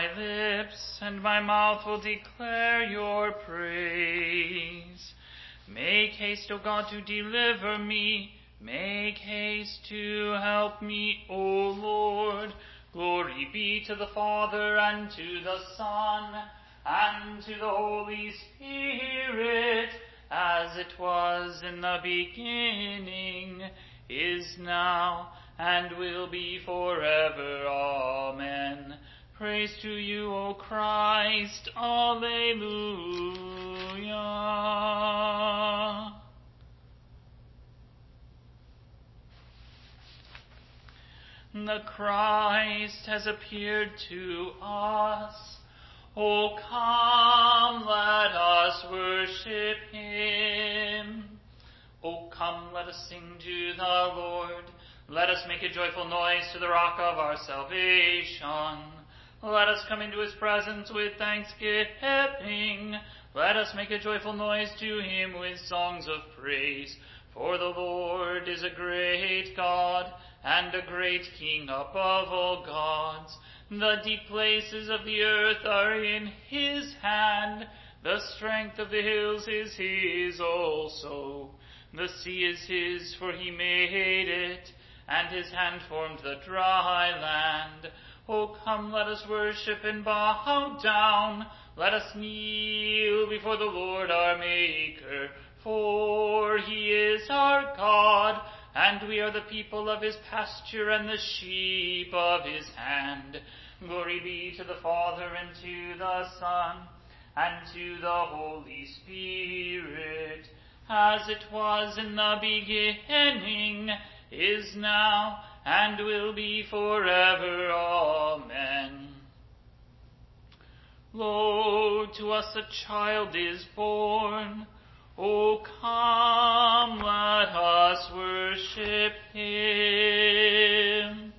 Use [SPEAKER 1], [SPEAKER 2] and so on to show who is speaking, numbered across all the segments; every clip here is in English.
[SPEAKER 1] my lips, and my mouth will declare your praise. Make haste, O God, to deliver me. Make haste to help me, O Lord. Glory be to the Father, and to the Son, and to the Holy Spirit, as it was in the beginning, is now, and will be forever. Amen. Praise to you, O Christ. Alleluia. The Christ has appeared to us. O come, let us worship him. O come, let us sing to the Lord. Let us make a joyful noise to the rock of our salvation. Let us come into his presence with thanksgiving. Let us make a joyful noise to him with songs of praise. For the Lord is a great God, and a great King above all gods. The deep places of the earth are in his hand. The strength of the hills is his also. The sea is his, for he made it, and his hand formed the dry land. O come, let us worship and bow down. Let us kneel before the Lord our Maker, for he is our God, and we are the people of his pasture and the sheep of his hand. Glory be to the Father, and to the Son, and to the Holy Spirit, as it was in the beginning, is now, and will be forever. Amen. Lo, to us a child is born. O come, let us worship him.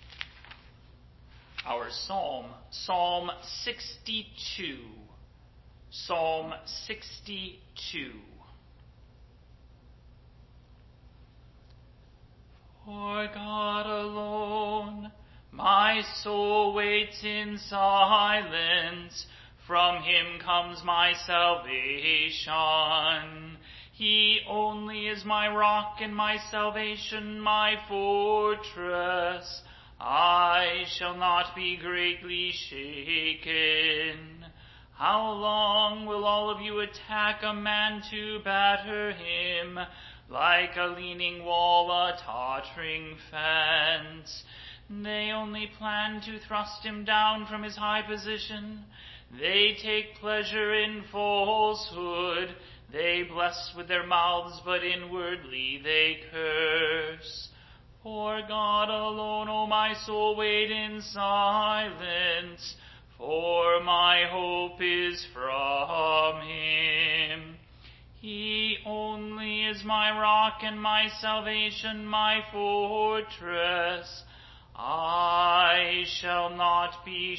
[SPEAKER 1] Our Psalm, Psalm 62. Psalm 62. For God alone, my soul waits in silence. From him comes my salvation. He only is my rock and my salvation, my fortress. I shall not be greatly shaken. How long will all of you attack a man to batter him? Like a leaning wall, a tottering fence. They only plan to thrust him down from his high position. They take pleasure in falsehood. They bless with their mouths, but inwardly they curse. For God alone, O my soul, wait in silence, for my hope is from him. He only is my rock and my salvation, my fortress. I shall not be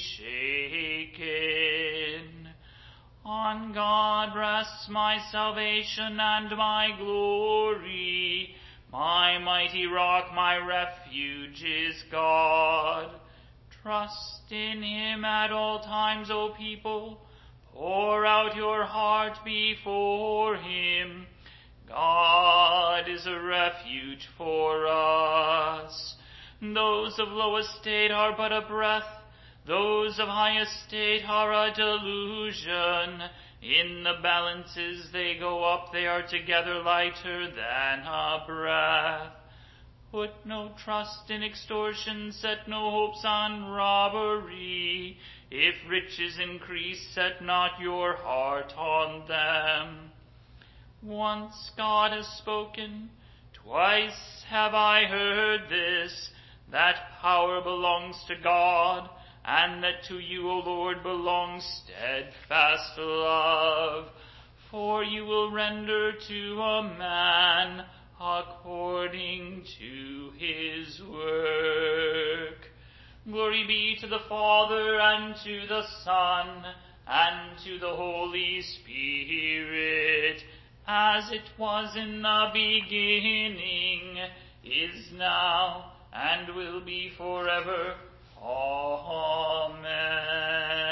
[SPEAKER 1] shaken. On God rests my salvation and my glory. My mighty rock, my refuge is God. Trust in him at all times, O people. Pour out your heart before him. God is a refuge for us. Those of low estate are but a breath. Those of high estate are a delusion. In the balances they go up, they are together lighter than a breath. Put no trust in extortion, set no hopes on robbery. If riches increase, set not your heart on them. Once God has spoken, twice have I heard this, that power belongs to God, and that to you, O Lord, belongs steadfast love. For you will render to a man according to his work. Glory be to the Father, and to the Son, and to the Holy Spirit, as it was in the beginning, is now, and will be forever. Amen.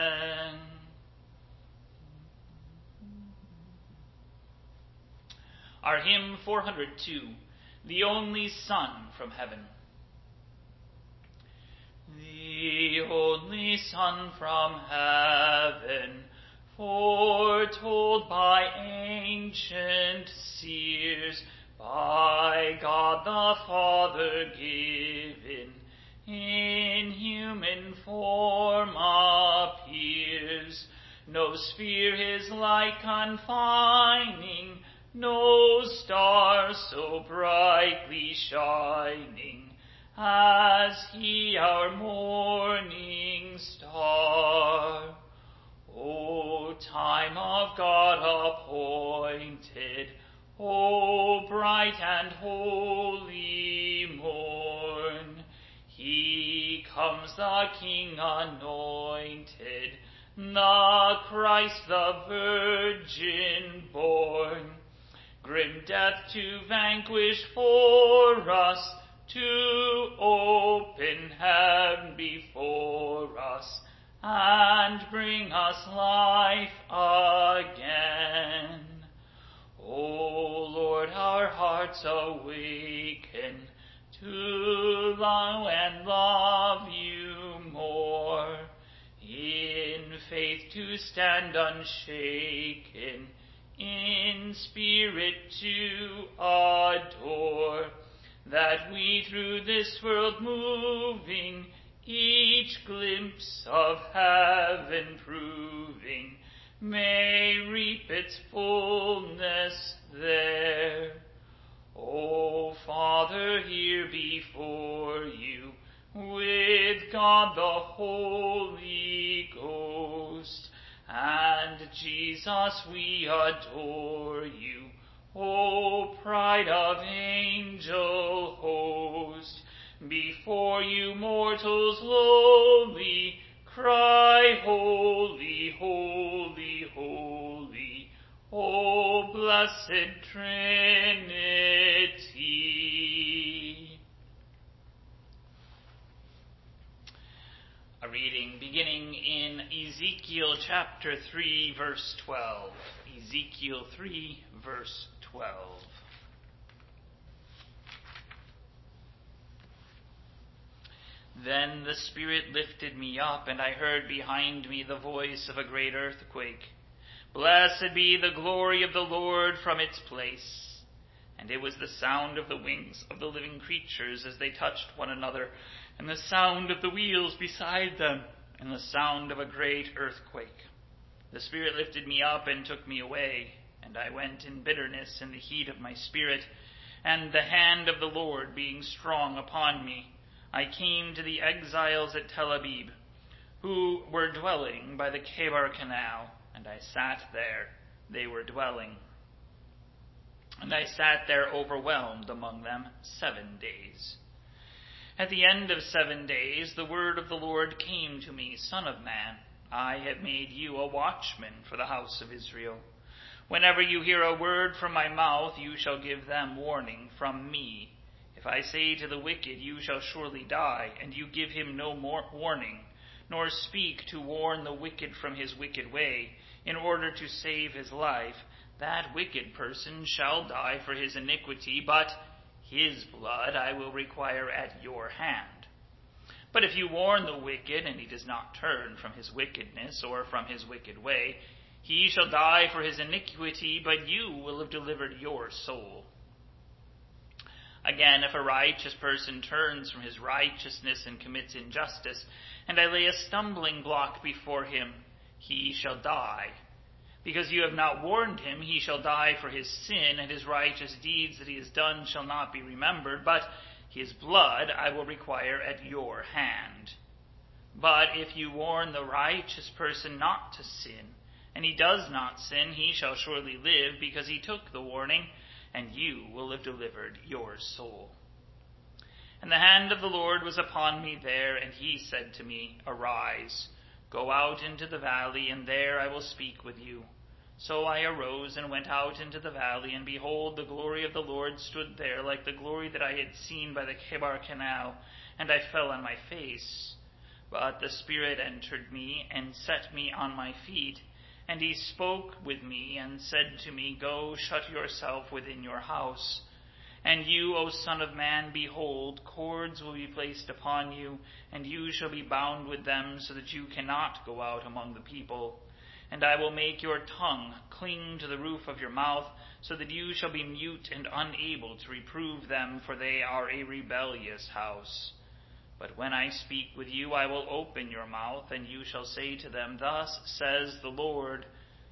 [SPEAKER 1] Our hymn 402, The Only Son from Heaven. The only Son from heaven, foretold by ancient seers, by God the Father given, in human form appears. No sphere his light confining, no star so brightly shining, as he our morning star. O time of God appointed, O bright and holy morn, he comes the King anointed, the Christ the Virgin born, grim death to vanquish for us, to open heaven before us, and bring us life again. O Lord, our hearts awaken to love and love you more, in faith to stand unshaken, in spirit to adore, that we through this world moving, each glimpse of heaven proving, may reap its fullness there. O Father, here before you, with God the Holy Ghost, and Jesus we adore you, O pride of angel host. Before you mortals lowly cry, holy, holy, holy, O blessed Trinity. A reading beginning in Ezekiel chapter 3, verse 12. Ezekiel 3, verse 12. Then the Spirit lifted me up, and I heard behind me the voice of a great earthquake. Blessed be the glory of the Lord from its place. And it was the sound of the wings of the living creatures as they touched one another, and the sound of the wheels beside them, and the sound of a great earthquake. The Spirit lifted me up and took me away, and I went in bitterness in the heat of my spirit, and the hand of the Lord being strong upon me. I came to the exiles at Tel Abib, who were dwelling by the Chebar Canal, and I sat there. They were dwelling. And I sat there overwhelmed among them 7 days. At the end of 7 days, the word of the Lord came to me, Son of man, I have made you a watchman for the house of Israel. Whenever you hear a word from my mouth, you shall give them warning from me. If I say to the wicked, you shall surely die, and you give him no more warning, nor speak to warn the wicked from his wicked way, in order to save his life, that wicked person shall die for his iniquity, but his blood I will require at your hand. But if you warn the wicked, and he does not turn from his wickedness or from his wicked way, he shall die for his iniquity, but you will have delivered your soul. Again, if a righteous person turns from his righteousness and commits injustice, and I lay a stumbling block before him, he shall die. Because you have not warned him, he shall die for his sin, and his righteous deeds that he has done shall not be remembered, but his blood I will require at your hand. But if you warn the righteous person not to sin, and he does not sin, he shall surely live, because he took the warning, and you will have delivered your soul. And the hand of the Lord was upon me there, and he said to me, Arise, go out into the valley, and there I will speak with you. So I arose and went out into the valley, and behold, the glory of the Lord stood there, like the glory that I had seen by the Chebar Canal, and I fell on my face. But the Spirit entered me, and set me on my feet, And he spoke with me and said to me, Go, shut yourself within your house. And you, O son of man, behold, cords will be placed upon you, and you shall be bound with them, so that you cannot go out among the people. And I will make your tongue cling to the roof of your mouth, so that you shall be mute and unable to reprove them, for they are a rebellious house. But when I speak with you, I will open your mouth, and you shall say to them, Thus says the Lord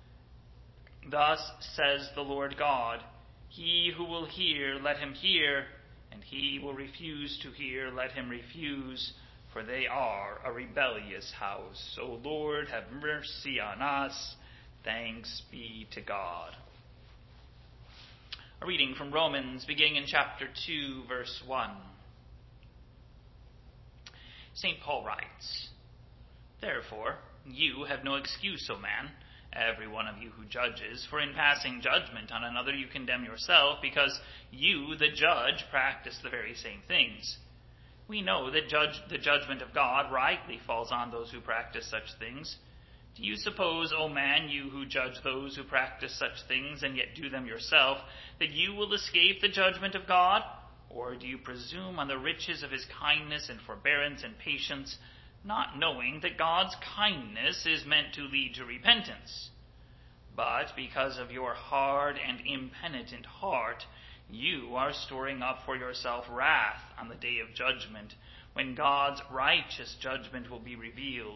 [SPEAKER 1] God, He who will hear, let him hear, and he who will refuse to hear, let him refuse, for they are a rebellious house. O Lord, have mercy on us. Thanks be to God. A reading from Romans, beginning in chapter 2, verse 1. St. Paul writes, Therefore, you have no excuse, O man, every one of you who judges, for in passing judgment on another you condemn yourself, because you, the judge, practice the very same things. We know that the judgment of God rightly falls on those who practice such things. Do you suppose, O man, you who judge those who practice such things and yet do them yourself, that you will escape the judgment of God? Or do you presume on the riches of his kindness and forbearance and patience, not knowing that God's kindness is meant to lead to repentance? But because of your hard and impenitent heart, you are storing up for yourself wrath on the day of judgment, when God's righteous judgment will be revealed.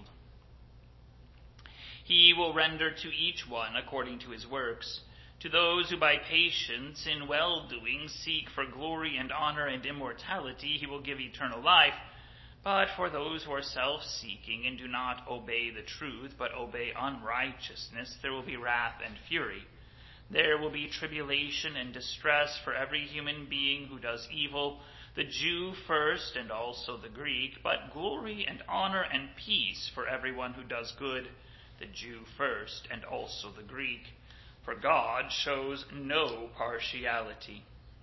[SPEAKER 1] He will render to each one according to his works. To those who by patience in well-doing seek for glory and honor and immortality, he will give eternal life. But for those who are self-seeking and do not obey the truth, but obey unrighteousness, there will be wrath and fury. There will be tribulation and distress for every human being who does evil, the Jew first and also the Greek, but glory and honor and peace for everyone who does good, the Jew first and also the Greek. For God shows no partiality.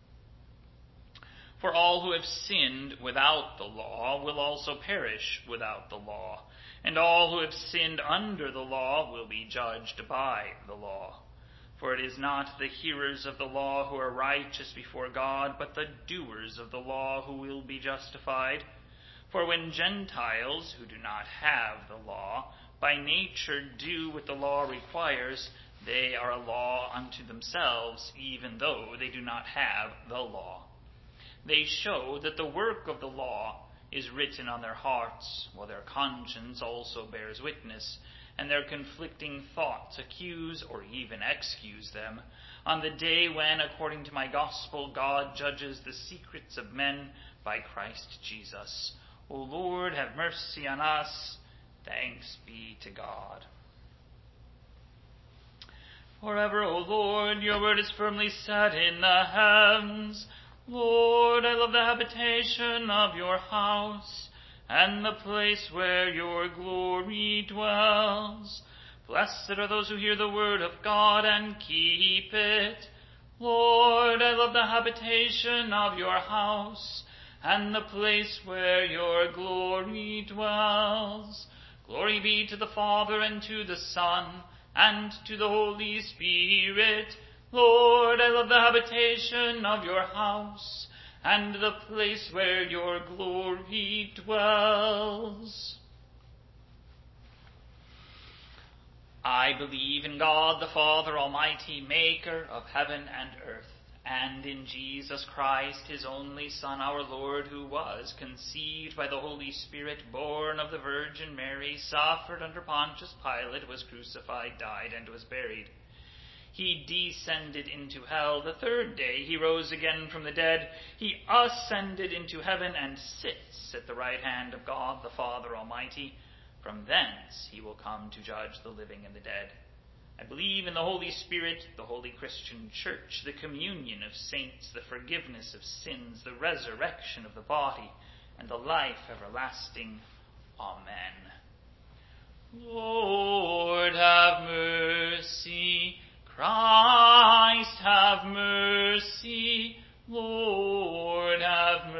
[SPEAKER 1] For all who have sinned without the law will also perish without the law, and all who have sinned under the law will be judged by the law. For it is not the hearers of the law who are righteous before God, but the doers of the law who will be justified. For when Gentiles, who do not have the law, by nature do what the law requires, they are a law unto themselves, even though they do not have the law. They show that the work of the law is written on their hearts, while their conscience also bears witness, and their conflicting thoughts accuse or even excuse them, on the day when, according to my gospel, God judges the secrets of men by Christ Jesus. O Lord, have mercy on us. Thanks be to God. Forever, O Lord, your word is firmly set in the heavens. Lord, I love the habitation of your house, and the place where your glory dwells. Blessed are those who hear the word of God and keep it. Lord, I love the habitation of your house, and the place where your glory dwells. Glory be to the Father, and to the Son, and to the Holy Spirit. Lord, I love the habitation of your house, and the place where your glory dwells. I believe in God the Father Almighty, maker of heaven and earth, and in Jesus Christ, his only Son, our Lord, who was conceived by the Holy Spirit, born of the Virgin Mary, suffered under Pontius Pilate, was crucified, died, and was buried. He descended into hell. The third day he rose again from the dead. He ascended into heaven and sits at the right hand of God the Father Almighty. From thence he will come to judge the living and the dead. I believe in the Holy Spirit, the holy Christian Church, the communion of saints, the forgiveness of sins, the resurrection of the body, and the life everlasting. Amen. Lord, have mercy. Christ, have mercy. Lord, have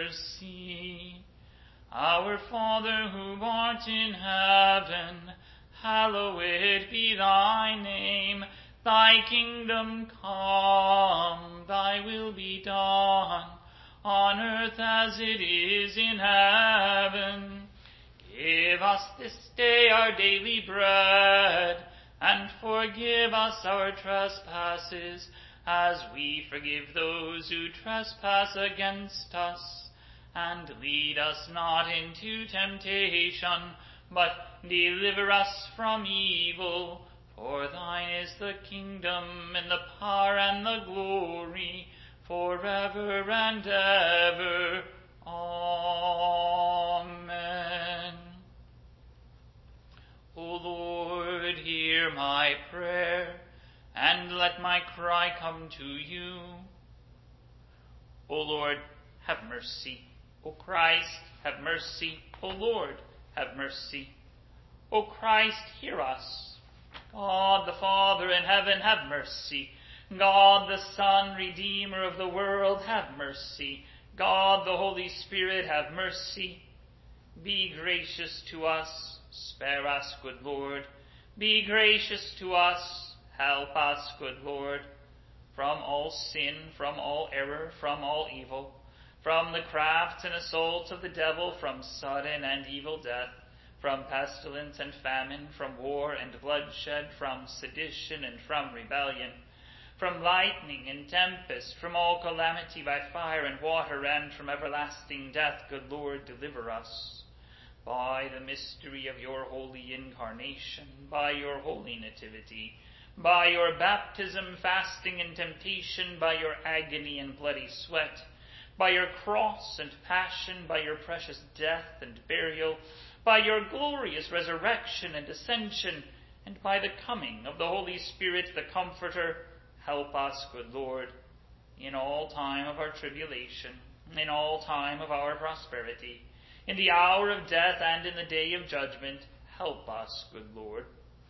[SPEAKER 1] mercy. Our Father, who art in heaven, Hallowed be thy name. Thy kingdom come, thy will be done, on earth as it is in heaven. Give us this day our daily bread, and forgive us our trespasses, as we forgive those who trespass against us. And lead us not into temptation, but deliver us from evil. For thine is the kingdom, and the power, and the glory, forever and ever. Amen. O Lord, hear my prayer, and let my cry come to you. O Lord, have mercy. O Christ, have mercy. O Lord, have mercy. O Christ, hear us. God the Father in heaven, have mercy. God the Son, Redeemer of the world, have mercy. God the Holy Spirit, have mercy. Be gracious to us. Spare us, good Lord. Be gracious to us. Help us, good Lord. From all sin, from all error, from all evil, from the crafts and assaults of the devil, from sudden and evil death, from pestilence and famine, from war and bloodshed, from sedition and from rebellion, from lightning and tempest, from all calamity by fire and water, and from everlasting death, good Lord, deliver us. By the mystery of your holy incarnation, by your holy nativity, by your baptism, fasting, and temptation, by your agony and bloody sweat, by your cross and passion, by your precious death and burial, by your glorious resurrection and ascension, and by the coming of the Holy Spirit, the Comforter, help us, good Lord, in all time of our tribulation, in all time of our prosperity, in the hour of death and in the day of judgment, help us, good Lord.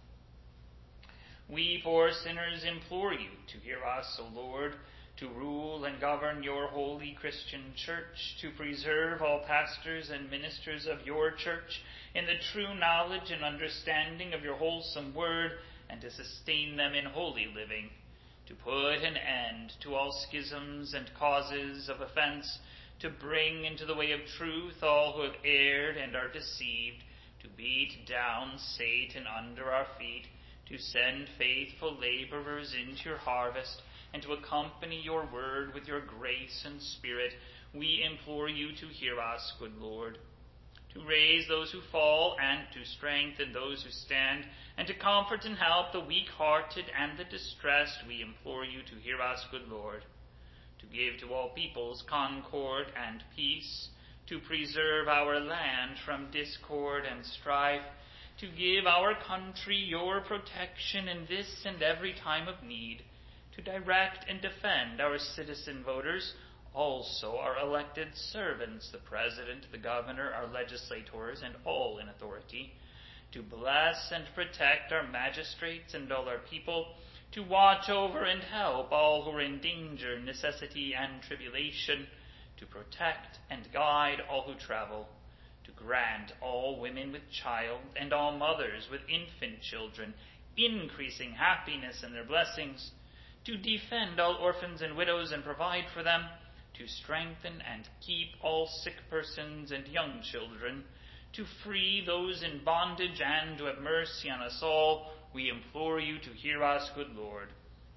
[SPEAKER 1] We poor sinners implore you to hear us, O Lord, to rule and govern your holy Christian church, to preserve all pastors and ministers of your church in the true knowledge and understanding of your wholesome word, and to sustain them in holy living, to put an end to all schisms and causes of offense, to bring into the way of truth all who have erred and are deceived, to beat down Satan under our feet, to send faithful laborers into your harvest, and to accompany your word with your grace and spirit. We implore you to hear us, good Lord, to raise those who fall and to strengthen those who stand, and to comfort and help the weak-hearted and the distressed. We implore you to hear us, good Lord, to give to all peoples concord and peace, to preserve our land from discord and strife, to give our country your protection in this and every time of need, to direct and defend our citizen voters, also our elected servants, the president, the governor, our legislators, and all in authority, to bless and protect our magistrates and all our people, to watch over and help all who are in danger, necessity, and tribulation, to protect and guide all who travel, to grant all women with child and all mothers with infant children increasing happiness in their blessings, to defend all orphans and widows and provide for them, to strengthen and keep all sick persons and young children, to free those in bondage, and to have mercy on us all. We implore you to hear us, good Lord.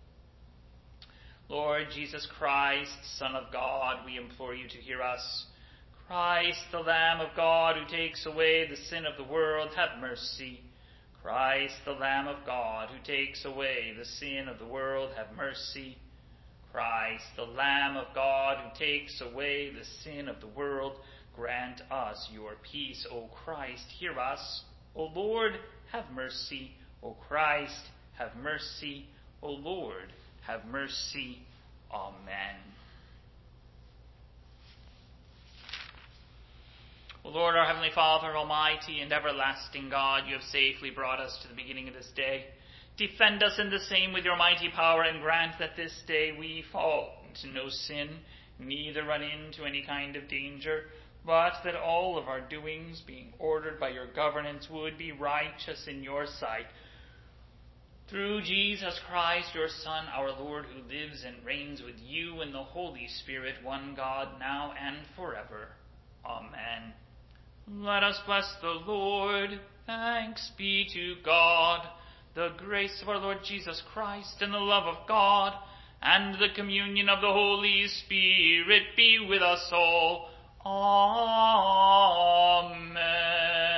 [SPEAKER 1] Lord Jesus Christ, Son of God, we implore you to hear us. Christ, the Lamb of God, who takes away the sin of the world, have mercy. Christ, the Lamb of God, who takes away the sin of the world, have mercy. Christ, the Lamb of God, who takes away the sin of the world, grant us your peace. O Christ, hear us. O Lord, have mercy. O Christ, have mercy. O Lord, have mercy. Amen. O Lord, our Heavenly Father, Almighty and everlasting God, you have safely brought us to the beginning of this day. Defend us in the same with your mighty power, and grant that this day we fall into no sin, neither run into any kind of danger, but that all of our doings, being ordered by your governance, would be righteous in your sight. Through Jesus Christ, your Son, our Lord, who lives and reigns with you in the Holy Spirit, one God, now and forever. Amen. Let us bless the Lord. Thanks be to God. The grace of our Lord Jesus Christ, and the love of God, and the communion of the Holy Spirit be with us all.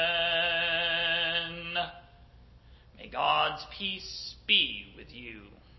[SPEAKER 1] Amen. May God's peace be with you.